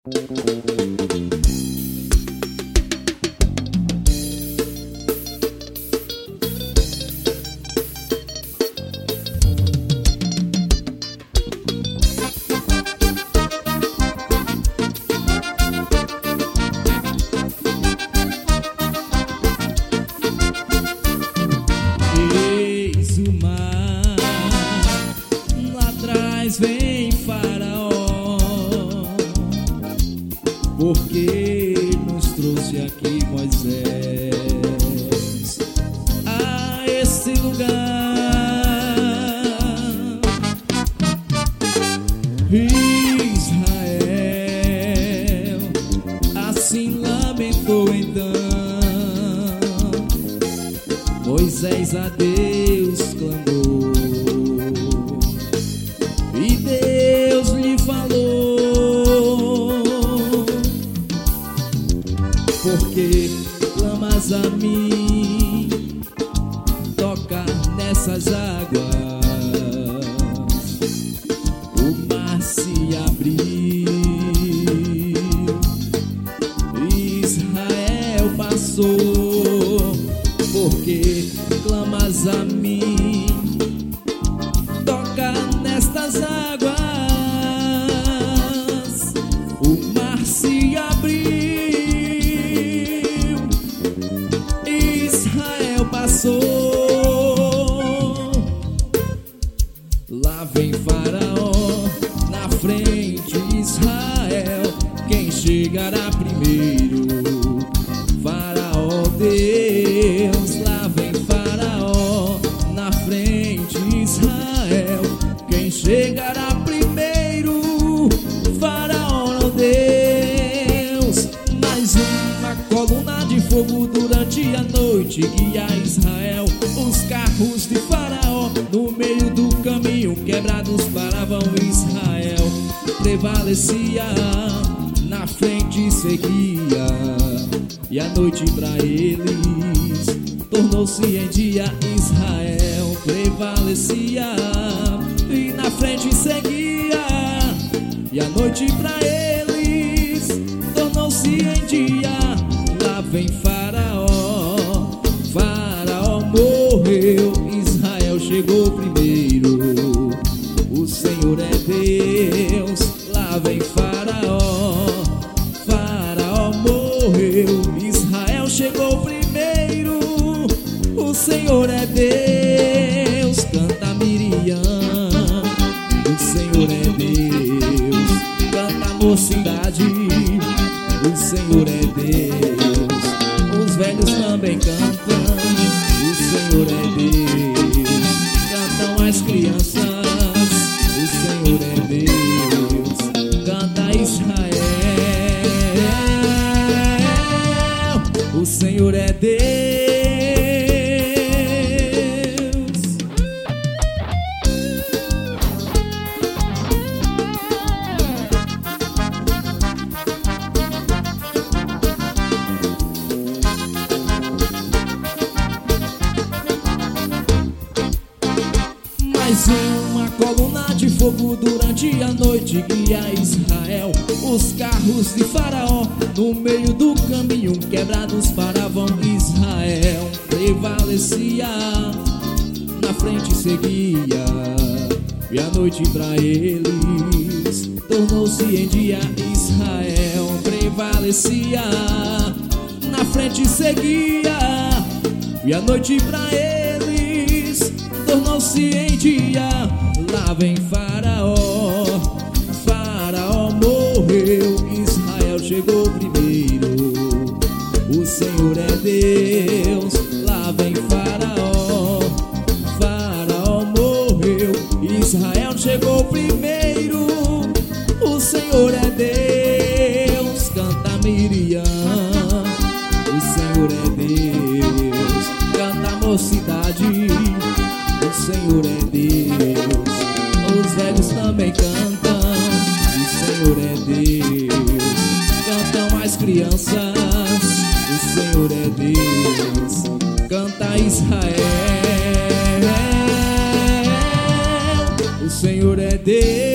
Eis o mar, lá atrás vem Faraó, porque nos trouxe aqui Moisés a esse lugar. Israel assim lamentou então. Moisés a Deus clamou e Deus lhe falou: porque clamas a mim, toca nessas águas, o mar se abriu, Israel passou. Porque clamas a mim, toca nestas águas, o mar se abriu, Israel passou. Lá vem Faraó, na frente Israel, quem chegará primeiro? Faraó Deus. Lá vem Faraó, na frente Israel, quem chegará primeiro? Faraó Deus. Mais uma coluna de fogo durante a noite guia Israel. Os carros de Faraó no meio do caminho quebrados paravam Israel. Prevalecia, na frente seguia, e a noite pra eles tornou-se em dia. Israel prevalecia e na frente seguia, e a noite pra eles tornou-se em dia. Lá vem Faraó, Faraó morreu, Israel chegou primeiro. O Senhor é Deus. Lá vem Faraó, Faraó morreu, Israel chegou primeiro. O Senhor é Deus. Canta Miriam, o Senhor é Deus. Canta a mocidade, o Senhor é Deus. Os velhos também cantam, o Senhor é Deus. Cantam as crianças, o Senhor é Deus. Canta Israel, o Senhor é Deus. Mais uma coluna de fogo durante a noite guia Israel. Os carros de Faraó no meio do caminho quebrados paravam Israel. Prevalecia, na frente seguia, e a noite pra eles tornou-se em dia. Israel prevalecia, na frente seguia, e a noite pra eles tornou-se em dia. Lá vem Faraó, Faraó morreu, Israel chegou primeiro. O Senhor é Deus. Lá vem Faraó, Faraó morreu, Israel chegou primeiro. O Senhor é Deus. Canta Miriam, o Senhor é Deus. Canta a mocidade, o Senhor é Deus. Os velhos também cantam, o Senhor é Deus. Cantam as crianças, o Senhor é Deus. Canta Israel, o Senhor é Deus.